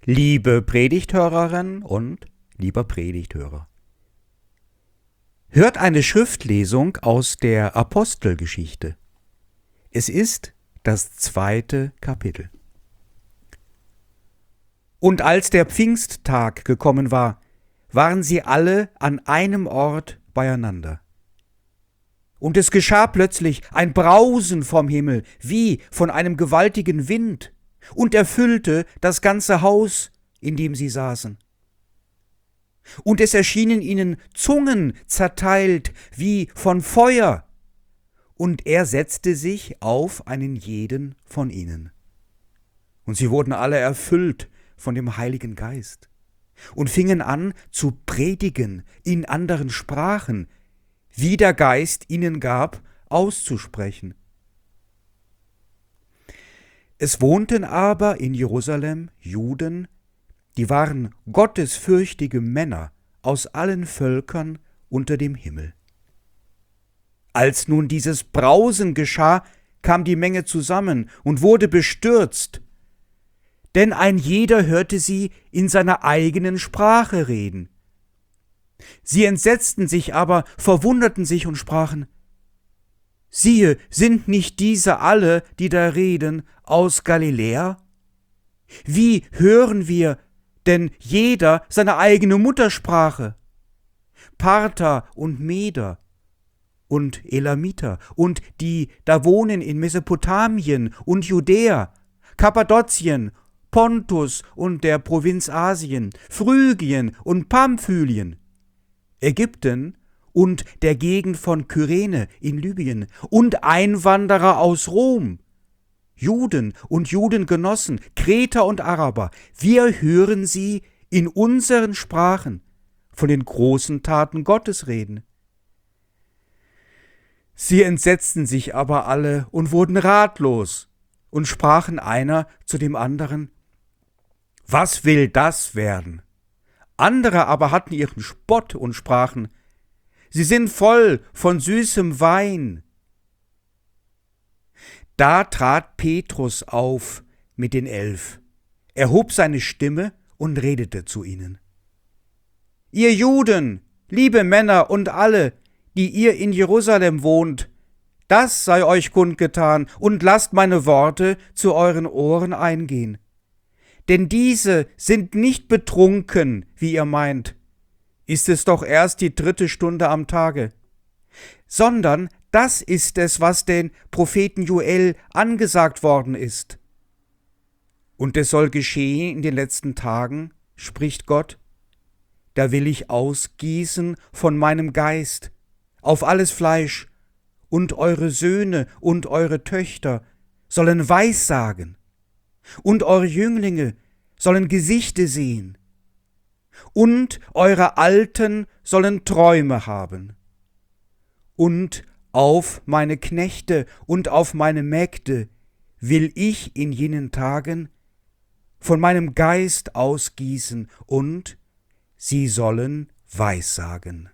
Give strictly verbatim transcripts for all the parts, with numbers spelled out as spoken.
Liebe Predigthörerin und lieber Predigthörer, hört eine Schriftlesung aus der Apostelgeschichte. Es ist das zweite Kapitel. Und als der Pfingsttag gekommen war, waren sie alle an einem Ort beieinander. Und es geschah plötzlich ein Brausen vom Himmel, wie von einem gewaltigen Wind, und erfüllte das ganze Haus, in dem sie saßen. Und es erschienen ihnen Zungen zerteilt wie von Feuer, und er setzte sich auf einen jeden von ihnen. Und sie wurden alle erfüllt von dem Heiligen Geist und fingen an zu predigen in anderen Sprachen, wie der Geist ihnen gab, auszusprechen. Es wohnten aber in Jerusalem Juden, die waren gottesfürchtige Männer aus allen Völkern unter dem Himmel. Als nun dieses Brausen geschah, kam die Menge zusammen und wurde bestürzt, denn ein jeder hörte sie in seiner eigenen Sprache reden. Sie entsetzten sich aber, verwunderten sich und sprachen: Siehe, sind nicht diese alle, die da reden, aus Galiläa? Wie hören wir denn jeder seine eigene Muttersprache? Parther und Meder und Elamiter und die da wohnen in Mesopotamien und Judäa, Kappadokien, Pontus und der Provinz Asien, Phrygien und Pamphylien, Ägypten und der Gegend von Kyrene in Libyen und Einwanderer aus Rom, Juden und Judengenossen, Kreter und Araber, wir hören sie in unseren Sprachen von den großen Taten Gottes reden. Sie entsetzten sich aber alle und wurden ratlos und sprachen einer zu dem anderen: Was will das werden? Andere aber hatten ihren Spott und sprachen: Sie sind voll von süßem Wein. Da trat Petrus auf mit den Elf, erhob seine Stimme und redete zu ihnen: Ihr Juden, liebe Männer und alle, die ihr in Jerusalem wohnt, das sei euch kundgetan, und lasst meine Worte zu euren Ohren eingehen. Denn diese sind nicht betrunken, wie ihr meint, ist es doch erst die dritte Stunde am Tage, sondern das ist es, was den Propheten Joel angesagt worden ist. Und es soll geschehen in den letzten Tagen, spricht Gott, da will ich ausgießen von meinem Geist auf alles Fleisch, und eure Söhne und eure Töchter sollen Weissagen, und eure Jünglinge sollen Gesichte sehen, und eure Alten sollen Träume haben. Und auf meine Knechte und auf meine Mägde will ich in jenen Tagen von meinem Geist ausgießen, und sie sollen Weissagen.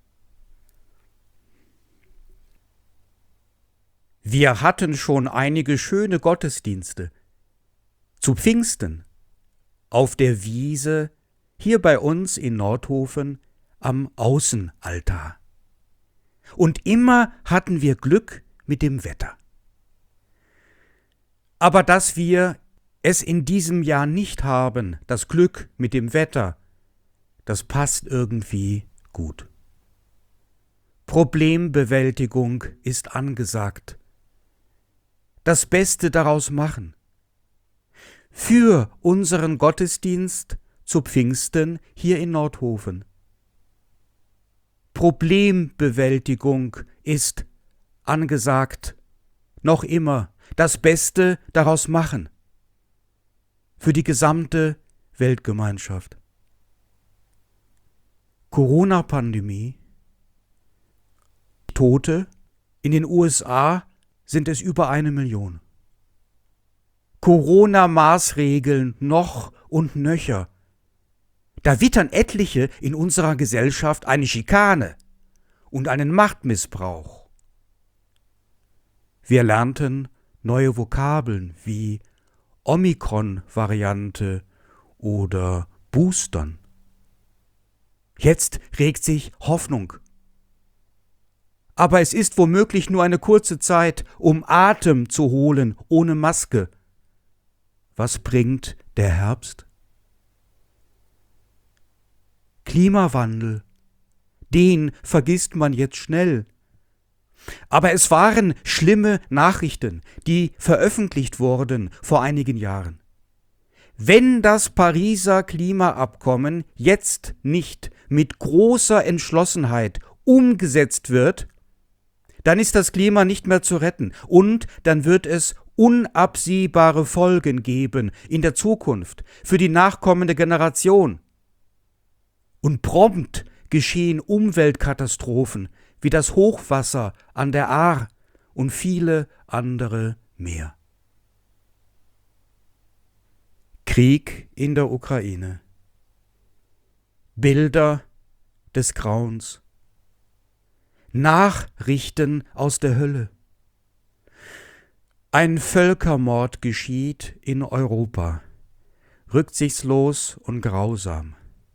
Wir hatten schon einige schöne Gottesdienste. Zu Pfingsten, auf der Wiese, hier bei uns in Nordhofen, am Außenaltar. Und immer hatten wir Glück mit dem Wetter. Aber dass wir es in diesem Jahr nicht haben, das Glück mit dem Wetter, das passt irgendwie gut. Problembewältigung ist angesagt. Das Beste daraus machen. Für unseren Gottesdienst zu Pfingsten hier in Nordhofen. Problembewältigung ist angesagt, noch immer das Beste daraus machen. Für die gesamte Weltgemeinschaft. Corona-Pandemie, Tote, in den U S A sind es über eine Million. Corona-Maßregeln noch und nöcher. Da wittern etliche in unserer Gesellschaft eine Schikane und einen Machtmissbrauch. Wir lernten neue Vokabeln wie Omikron-Variante oder boostern. Jetzt regt sich Hoffnung. Aber es ist womöglich nur eine kurze Zeit, um Atem zu holen ohne Maske. Was bringt der Herbst? Klimawandel, den vergisst man jetzt schnell. Aber es waren schlimme Nachrichten, die veröffentlicht wurden vor einigen Jahren. Wenn das Pariser Klimaabkommen jetzt nicht mit großer Entschlossenheit umgesetzt wird, dann ist das Klima nicht mehr zu retten und dann wird es unabsehbare Folgen geben in der Zukunft für die nachkommende Generation. Und prompt geschehen Umweltkatastrophen wie das Hochwasser an der Ahr und viele andere mehr. Krieg in der Ukraine. Bilder des Grauens. Nachrichten aus der Hölle. Ein Völkermord geschieht in Europa, rücksichtslos und grausam.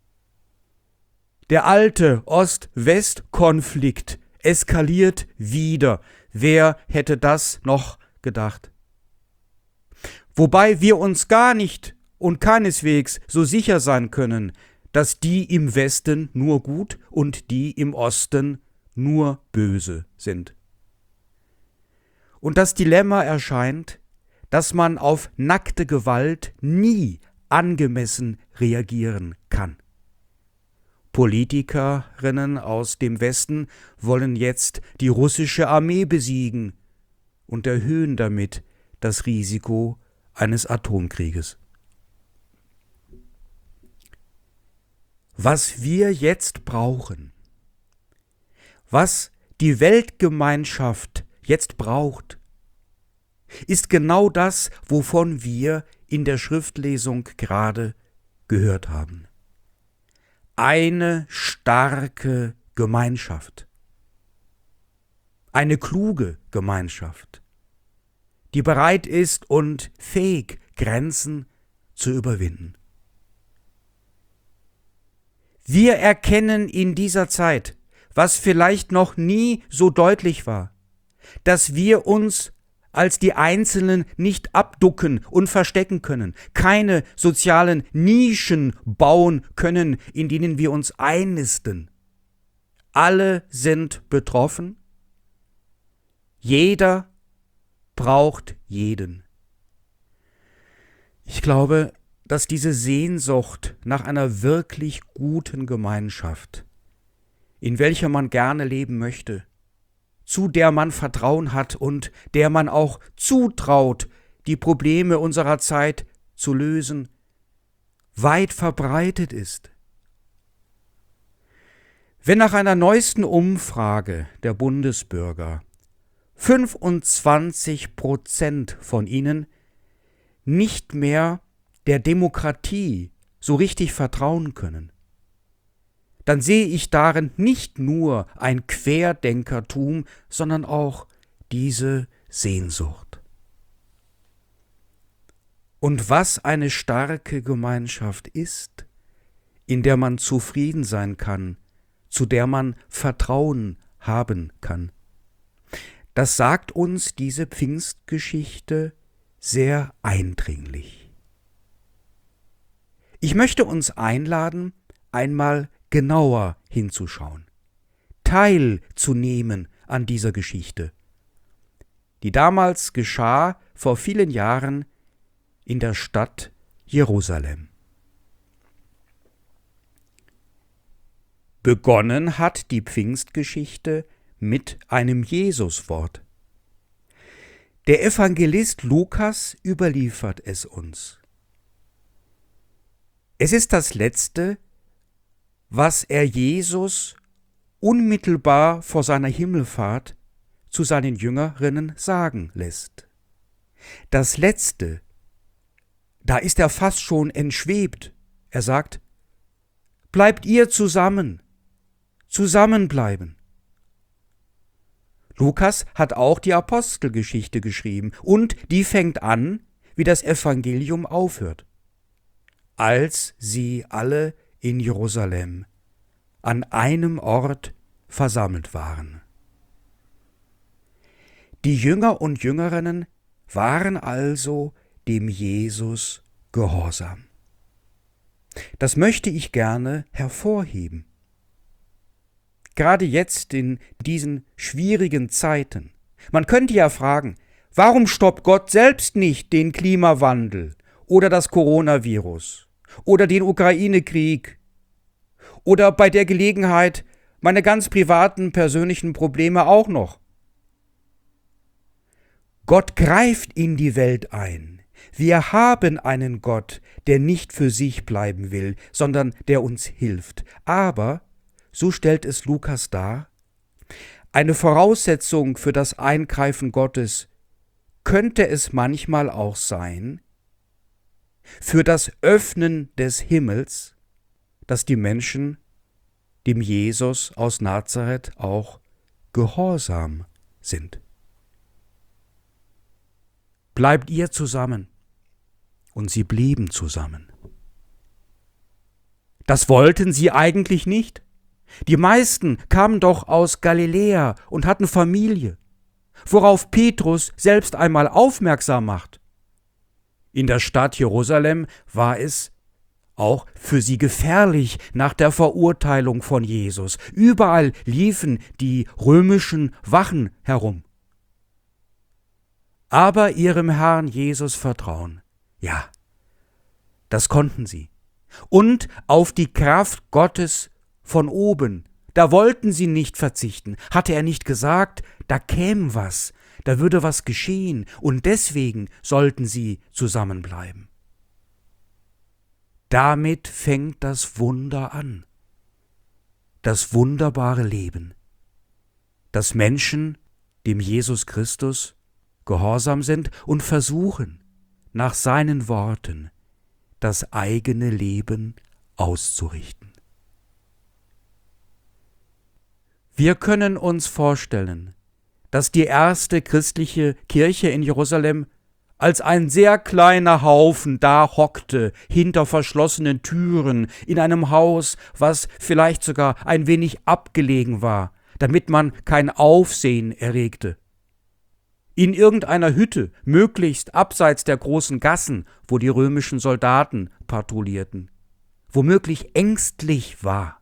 Der alte Ost-West-Konflikt eskaliert wieder. Wer hätte das noch gedacht? Wobei wir uns gar nicht und keineswegs so sicher sein können, dass die im Westen nur gut und die im Osten nur böse sind. Und das Dilemma erscheint, dass man auf nackte Gewalt nie angemessen reagieren kann. Politikerinnen aus dem Westen wollen jetzt die russische Armee besiegen und erhöhen damit das Risiko eines Atomkrieges. Was wir jetzt brauchen, was die Weltgemeinschaft jetzt braucht, ist genau das, wovon wir in der Schriftlesung gerade gehört haben. Eine starke Gemeinschaft. Eine kluge Gemeinschaft, die bereit ist und fähig, Grenzen zu überwinden. Wir erkennen in dieser Zeit, was vielleicht noch nie so deutlich war, dass wir uns als die Einzelnen nicht abducken und verstecken können, keine sozialen Nischen bauen können, in denen wir uns einnisten. Alle sind betroffen. Jeder braucht jeden. Ich glaube, dass diese Sehnsucht nach einer wirklich guten Gemeinschaft, in welcher man gerne leben möchte, zu der man Vertrauen hat und der man auch zutraut, die Probleme unserer Zeit zu lösen, weit verbreitet ist. Wenn nach einer neuesten Umfrage der Bundesbürger fünfundzwanzig Prozent von ihnen nicht mehr der Demokratie so richtig vertrauen können, dann sehe ich darin nicht nur ein Querdenkertum, sondern auch diese Sehnsucht. Und was eine starke Gemeinschaft ist, in der man zufrieden sein kann, zu der man Vertrauen haben kann, das sagt uns diese Pfingstgeschichte sehr eindringlich. Ich möchte uns einladen, einmal genauer hinzuschauen, teilzunehmen an dieser Geschichte, die damals geschah vor vielen Jahren in der Stadt Jerusalem. Begonnen hat die Pfingstgeschichte mit einem Jesuswort. Der Evangelist Lukas überliefert es uns. Es ist das letzte, was er Jesus unmittelbar vor seiner Himmelfahrt zu seinen Jüngerinnen sagen lässt. Das Letzte, da ist er fast schon entschwebt. Er sagt, bleibt ihr zusammen, zusammenbleiben. Lukas hat auch die Apostelgeschichte geschrieben und die fängt an, wie das Evangelium aufhört. als sie alle in Jerusalem an einem Ort versammelt waren. Die Jünger und Jüngerinnen waren also dem Jesus gehorsam. Das möchte ich gerne hervorheben. Gerade jetzt in diesen schwierigen Zeiten. Man könnte ja fragen, warum stoppt Gott selbst nicht den Klimawandel oder das Coronavirus oder den Ukraine-Krieg oder bei der Gelegenheit meine ganz privaten, persönlichen Probleme auch noch? Gott greift in die Welt ein. Wir haben einen Gott, der nicht für sich bleiben will, sondern der uns hilft. Aber, so stellt es Lukas dar, eine Voraussetzung für das Eingreifen Gottes könnte es manchmal auch sein, für das Öffnen des Himmels, dass die Menschen dem Jesus aus Nazareth auch gehorsam sind. Bleibt ihr zusammen. Und sie blieben zusammen. Das wollten sie eigentlich nicht. Die meisten kamen doch aus Galiläa und hatten Familie, worauf Petrus selbst einmal aufmerksam macht. In der Stadt Jerusalem war es auch für sie gefährlich nach der Verurteilung von Jesus. Überall liefen die römischen Wachen herum. Aber ihrem Herrn Jesus vertrauen, ja, das konnten sie. Und auf die Kraft Gottes von oben, da wollten sie nicht verzichten. Hatte er nicht gesagt, da käme was, da würde was geschehen und deswegen sollten sie zusammenbleiben. Damit fängt das Wunder an, das wunderbare Leben, dass Menschen dem Jesus Christus gehorsam sind und versuchen, nach seinen Worten das eigene Leben auszurichten. Wir können uns vorstellen, dass die erste christliche Kirche in Jerusalem als ein sehr kleiner Haufen da hockte, hinter verschlossenen Türen, in einem Haus, was vielleicht sogar ein wenig abgelegen war, damit man kein Aufsehen erregte. In irgendeiner Hütte, möglichst abseits der großen Gassen, wo die römischen Soldaten patrouillierten, womöglich ängstlich war.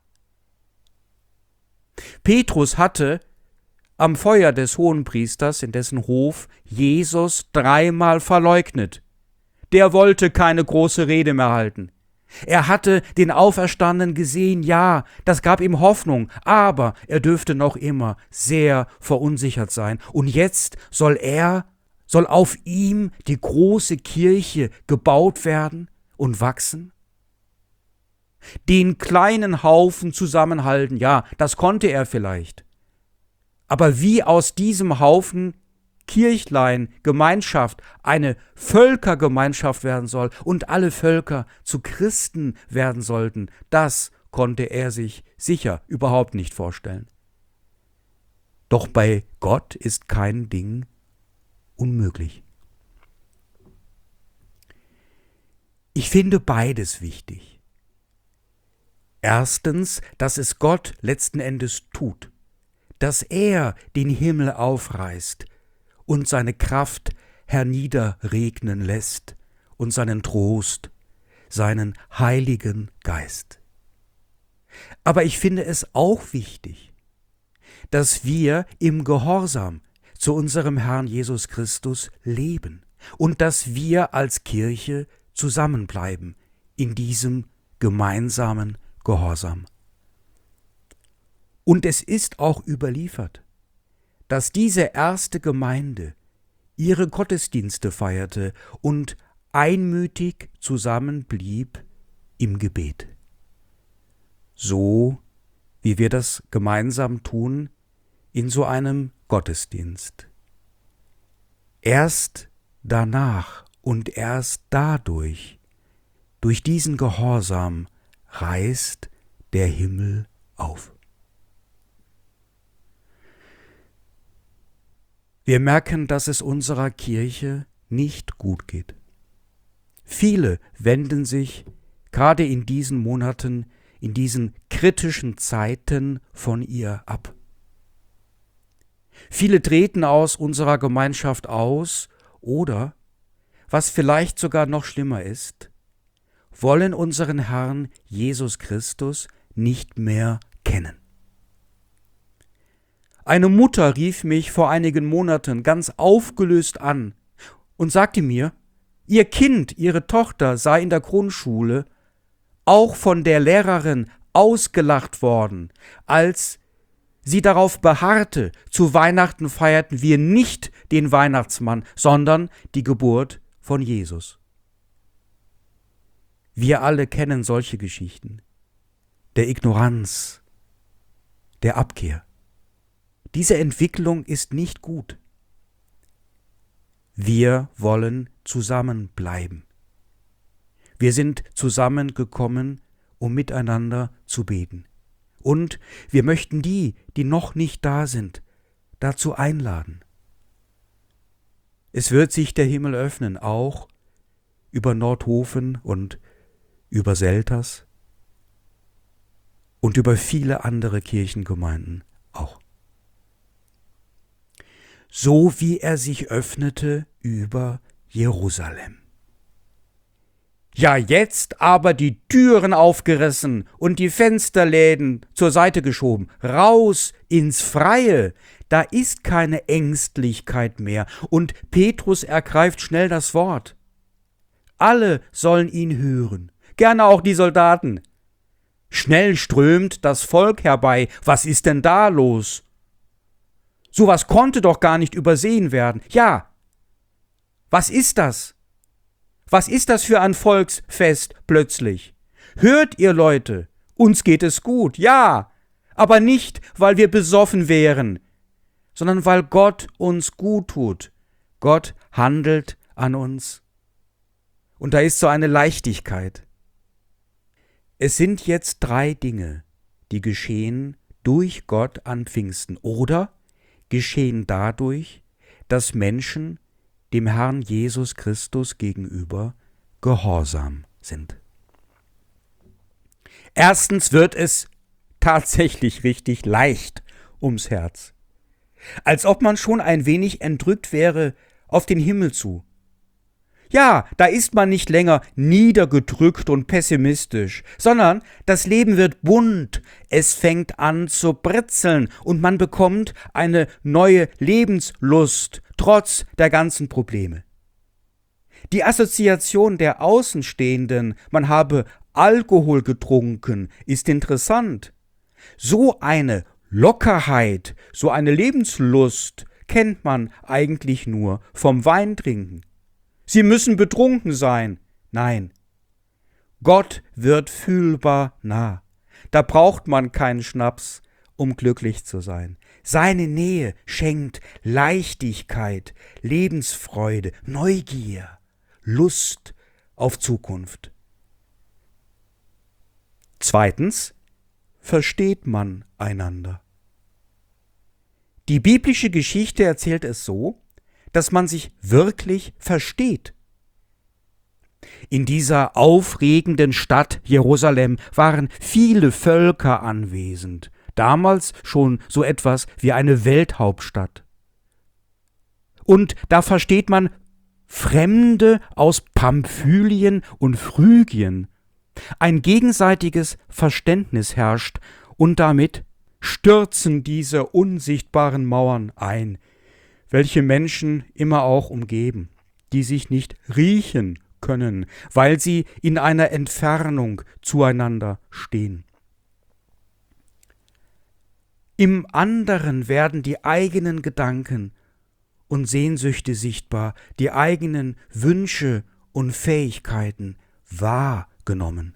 Petrus hatte am Feuer des Hohenpriesters, in dessen Hof Jesus dreimal verleugnet. Der wollte keine große Rede mehr halten. Er hatte den Auferstandenen gesehen, ja, das gab ihm Hoffnung, aber er dürfte noch immer sehr verunsichert sein. Und jetzt soll er, soll auf ihm die große Kirche gebaut werden und wachsen? Den kleinen Haufen zusammenhalten, ja, das konnte er vielleicht. Aber wie aus diesem Haufen Kirchlein, Gemeinschaft, eine Völkergemeinschaft werden soll und alle Völker zu Christen werden sollten, das konnte er sich sicher überhaupt nicht vorstellen. Doch bei Gott ist kein Ding unmöglich. Ich finde beides wichtig. Erstens, dass es Gott letzten Endes tut, dass er den Himmel aufreißt und seine Kraft herniederregnen lässt und seinen Trost, seinen Heiligen Geist. Aber ich finde es auch wichtig, dass wir im Gehorsam zu unserem Herrn Jesus Christus leben und dass wir als Kirche zusammenbleiben in diesem gemeinsamen Gehorsam. Und es ist auch überliefert, dass diese erste Gemeinde ihre Gottesdienste feierte und einmütig zusammenblieb im Gebet. So wie wir das gemeinsam tun in so einem Gottesdienst. Erst danach und erst dadurch, durch diesen Gehorsam, reißt der Himmel auf. Wir merken, dass es unserer Kirche nicht gut geht. Viele wenden sich gerade in diesen Monaten, in diesen kritischen Zeiten von ihr ab. Viele treten aus unserer Gemeinschaft aus oder, was vielleicht sogar noch schlimmer ist, wollen unseren Herrn Jesus Christus nicht mehr kennen. Eine Mutter rief mich vor einigen Monaten ganz aufgelöst an und sagte mir, ihr Kind, ihre Tochter sei in der Grundschule auch von der Lehrerin ausgelacht worden, als sie darauf beharrte, zu Weihnachten feierten wir nicht den Weihnachtsmann, sondern die Geburt von Jesus. Wir alle kennen solche Geschichten, der Ignoranz, der Abkehr. Diese Entwicklung ist nicht gut. Wir wollen zusammenbleiben. Wir sind zusammengekommen, um miteinander zu beten. Und wir möchten die, die noch nicht da sind, dazu einladen. Es wird sich der Himmel öffnen, auch über Nordhofen und über Selters und über viele andere Kirchengemeinden auch. So wie er sich öffnete über Jerusalem. Ja, jetzt aber die Türen aufgerissen und die Fensterläden zur Seite geschoben, raus ins Freie, da ist keine Ängstlichkeit mehr, und Petrus ergreift schnell das Wort. Alle sollen ihn hören, gerne auch die Soldaten. Schnell strömt das Volk herbei, was ist denn da los? Sowas konnte doch gar nicht übersehen werden. Ja, was ist das? Was ist das für ein Volksfest plötzlich? Hört ihr Leute, uns geht es gut, ja, aber nicht, weil wir besoffen wären, sondern weil Gott uns gut tut. Gott handelt an uns. Und da ist so eine Leichtigkeit. Es sind jetzt drei Dinge, die geschehen durch Gott an Pfingsten oder geschehen dadurch, dass Menschen dem Herrn Jesus Christus gegenüber gehorsam sind. Erstens wird es tatsächlich richtig leicht ums Herz, als ob man schon ein wenig entrückt wäre auf den Himmel zu. Ja, da ist man nicht länger niedergedrückt und pessimistisch, sondern das Leben wird bunt, es fängt an zu britzeln und man bekommt eine neue Lebenslust, trotz der ganzen Probleme. Die Assoziation der Außenstehenden, man habe Alkohol getrunken, ist interessant. So eine Lockerheit, so eine Lebenslust kennt man eigentlich nur vom Weintrinken. Sie müssen betrunken sein. Nein, Gott wird fühlbar nah. Da braucht man keinen Schnaps, um glücklich zu sein. Seine Nähe schenkt Leichtigkeit, Lebensfreude, Neugier, Lust auf Zukunft. Zweitens versteht man einander. Die biblische Geschichte erzählt es so, dass man sich wirklich versteht. In dieser aufregenden Stadt Jerusalem waren viele Völker anwesend, damals schon so etwas wie eine Welthauptstadt. Und da versteht man Fremde aus Pamphylien und Phrygien. Ein gegenseitiges Verständnis herrscht und damit stürzen diese unsichtbaren Mauern ein, welche Menschen immer auch umgeben, die sich nicht riechen können, weil sie in einer Entfernung zueinander stehen. Im anderen werden die eigenen Gedanken und Sehnsüchte sichtbar, die eigenen Wünsche und Fähigkeiten wahrgenommen.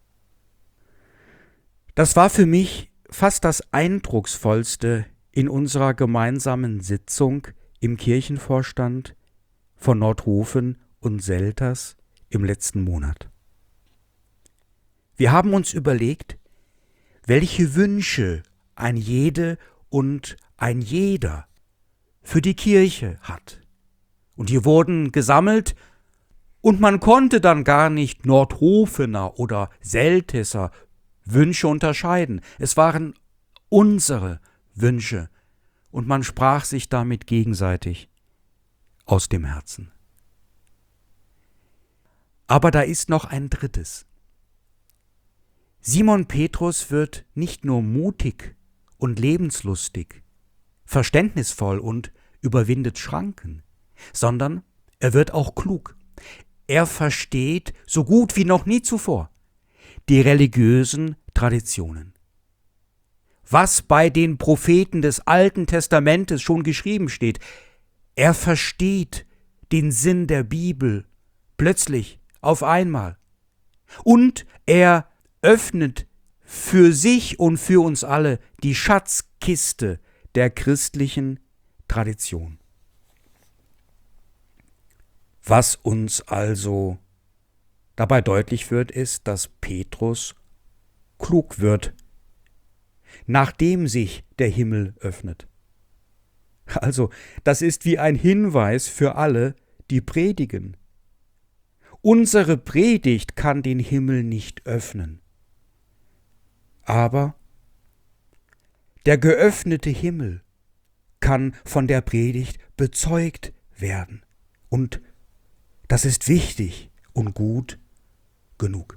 Das war für mich fast das Eindrucksvollste in unserer gemeinsamen Sitzung im Kirchenvorstand von Nordhofen und Selters im letzten Monat. Wir haben uns überlegt, welche Wünsche ein Jede und ein Jeder für die Kirche hat. Und die wurden gesammelt Und man konnte dann gar nicht Nordhofener oder Selteser Wünsche unterscheiden. Es waren unsere Wünsche und man sprach sich damit gegenseitig aus dem Herzen. Aber da ist noch ein drittes. Simon Petrus wird nicht nur mutig und lebenslustig, verständnisvoll und überwindet Schranken, sondern er wird auch klug. Er versteht so gut wie noch nie zuvor die religiösen Traditionen. Was bei den Propheten des Alten Testamentes schon geschrieben steht, er versteht den Sinn der Bibel plötzlich auf einmal. Und er öffnet für sich und für uns alle die Schatzkiste der christlichen Tradition. Was uns also dabei deutlich wird, ist, dass Petrus klug wird, nachdem sich der Himmel öffnet. Also, das ist wie ein Hinweis für alle, die predigen. Unsere Predigt kann den Himmel nicht öffnen. Aber der geöffnete Himmel kann von der Predigt bezeugt werden. Und das ist wichtig und gut genug.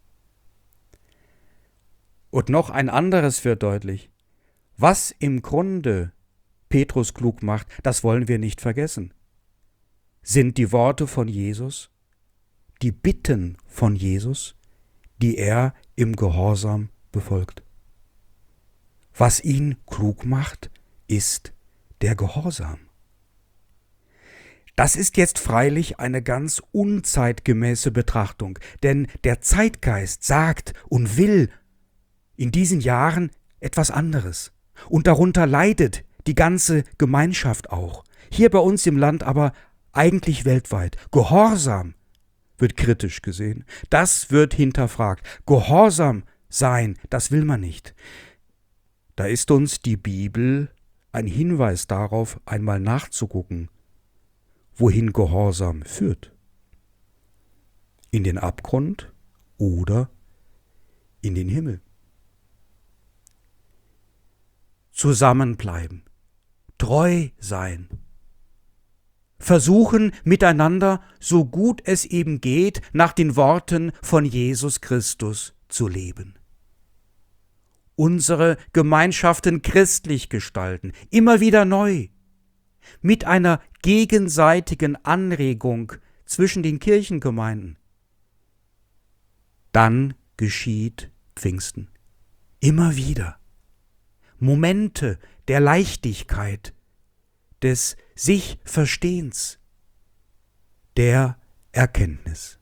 Und noch ein anderes wird deutlich. Was im Grunde Petrus klug macht, das wollen wir nicht vergessen. Sind die Worte von Jesus, die Bitten von Jesus, die er im Gehorsam befolgt. Was ihn klug macht, ist der Gehorsam. Das ist jetzt freilich eine ganz unzeitgemäße Betrachtung, denn der Zeitgeist sagt und will in diesen Jahren etwas anderes. Und darunter leidet die ganze Gemeinschaft auch. Hier bei uns im Land, aber eigentlich weltweit. Gehorsam wird kritisch gesehen. Das wird hinterfragt. Gehorsam sein, das will man nicht. Da ist uns die Bibel ein Hinweis darauf, einmal nachzugucken, wohin Gehorsam führt. In den Abgrund oder in den Himmel. Zusammenbleiben, treu sein, versuchen miteinander, so gut es eben geht, nach den Worten von Jesus Christus zu leben. Unsere Gemeinschaften christlich gestalten, immer wieder neu, mit einer gegenseitigen Anregung zwischen den Kirchengemeinden. Dann geschieht Pfingsten. Immer wieder. Momente der Leichtigkeit, des Sich-Verstehens, der Erkenntnis.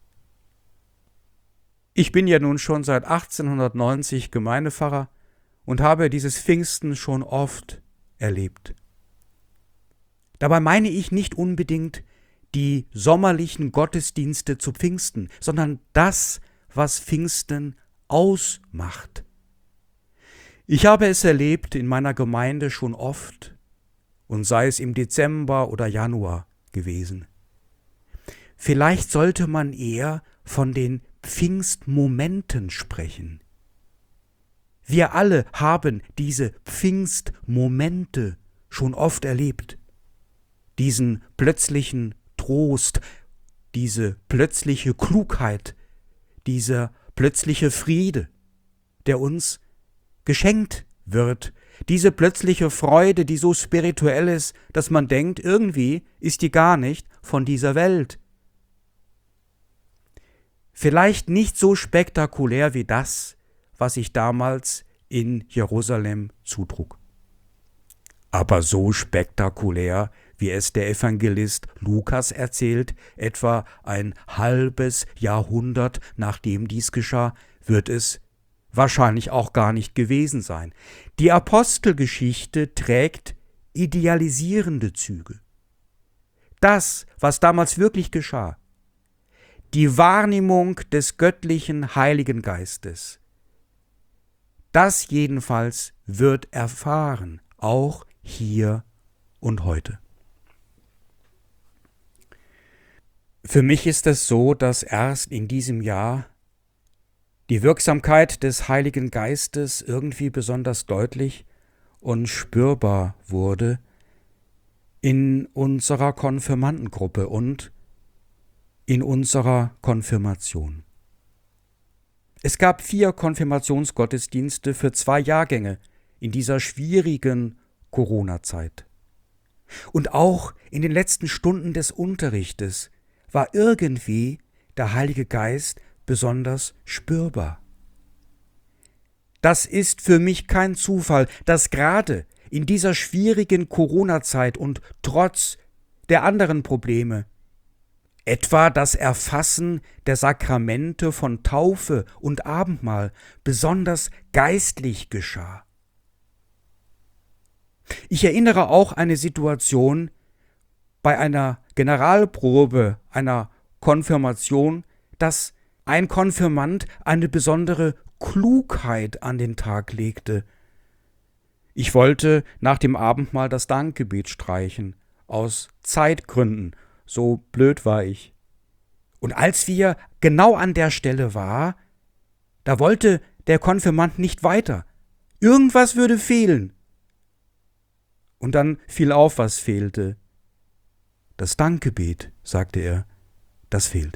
Ich bin ja nun schon seit achtzehnhundertneunzig Gemeindepfarrer und habe dieses Pfingsten schon oft erlebt. Dabei meine ich nicht unbedingt die sommerlichen Gottesdienste zu Pfingsten, sondern das, was Pfingsten ausmacht. Ich habe es erlebt in meiner Gemeinde schon oft, und sei es im Dezember oder Januar gewesen. Vielleicht sollte man eher von den Pfingstmomenten sprechen. Wir alle haben diese Pfingstmomente schon oft erlebt. Diesen plötzlichen Trost, diese plötzliche Klugheit, dieser plötzliche Friede, der uns geschenkt wird, diese plötzliche Freude, die so spirituell ist, dass man denkt, irgendwie ist die gar nicht von dieser Welt. Vielleicht nicht so spektakulär wie das, was sich damals in Jerusalem zutrug. Aber so spektakulär, wie es der Evangelist Lukas erzählt, etwa ein halbes Jahrhundert nachdem dies geschah, wird es wahrscheinlich auch gar nicht gewesen sein. Die Apostelgeschichte trägt idealisierende Züge. Das, was damals wirklich geschah, die Wahrnehmung des göttlichen Heiligen Geistes, das jedenfalls wird erfahren, auch hier und heute. Für mich ist es so, dass erst in diesem Jahr die Wirksamkeit des Heiligen Geistes irgendwie besonders deutlich und spürbar wurde in unserer Konfirmandengruppe und in unserer Konfirmation. Es gab vier Konfirmationsgottesdienste für zwei Jahrgänge in dieser schwierigen Corona-Zeit. Und auch in den letzten Stunden des Unterrichtes war irgendwie der Heilige Geist besonders spürbar. Das ist für mich kein Zufall, dass gerade in dieser schwierigen Corona-Zeit und trotz der anderen Probleme, etwa das Erfassen der Sakramente von Taufe und Abendmahl, besonders geistlich geschah. Ich erinnere auch eine Situation bei einer Generalprobe einer Konfirmation, dass ein Konfirmand eine besondere Klugheit an den Tag legte. Ich wollte nach dem Abendmahl das Dankgebet streichen, aus Zeitgründen, so blöd war ich. Und als wir genau an der Stelle waren, da wollte der Konfirmand nicht weiter. Irgendwas würde fehlen. Und dann fiel auf, was fehlte. Das Dankgebet, sagte er, das fehlt.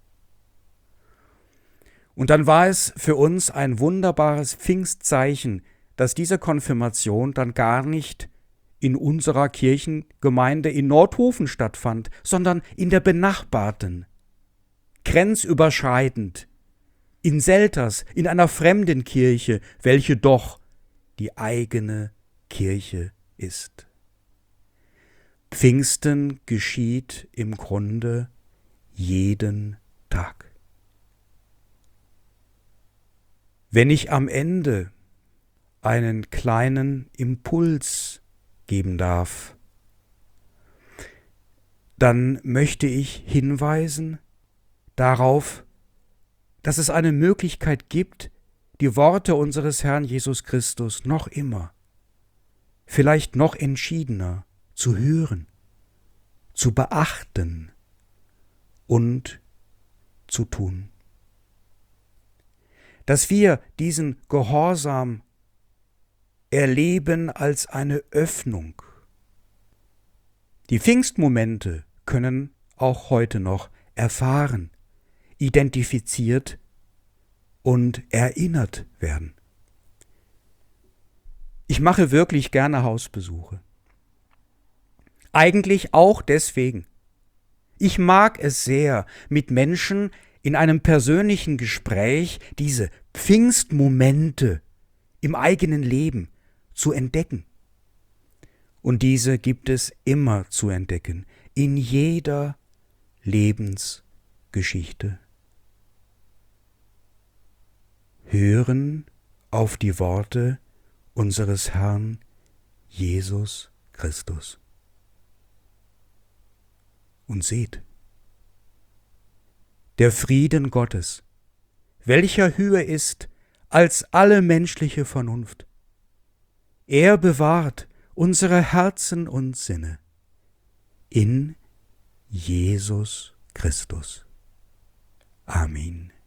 Und dann war es für uns ein wunderbares Pfingstzeichen, dass diese Konfirmation dann gar nicht in unserer Kirchengemeinde in Nordhofen stattfand, sondern in der benachbarten, grenzüberschreitend, in Selters, in einer fremden Kirche, welche doch die eigene Kirche ist. Pfingsten geschieht im Grunde jeden Tag. Wenn ich am Ende einen kleinen Impuls geben darf, dann möchte ich hinweisen darauf, dass es eine Möglichkeit gibt, die Worte unseres Herrn Jesus Christus noch immer, vielleicht noch entschiedener zu hören, zu beachten und zu tun. Dass wir diesen Gehorsam erleben als eine Öffnung. Die Pfingstmomente können auch heute noch erfahren, identifiziert und erinnert werden. Ich mache wirklich gerne Hausbesuche. Eigentlich auch deswegen. Ich mag es sehr, mit Menschen in einem persönlichen Gespräch diese Pfingstmomente im eigenen Leben zu entdecken. Und diese gibt es immer zu entdecken, in jeder Lebensgeschichte. Hören auf die Worte unseres Herrn Jesus Christus. Und seht, der Frieden Gottes, welcher höher ist als alle menschliche Vernunft, er bewahrt unsere Herzen und Sinne in Jesus Christus. Amen.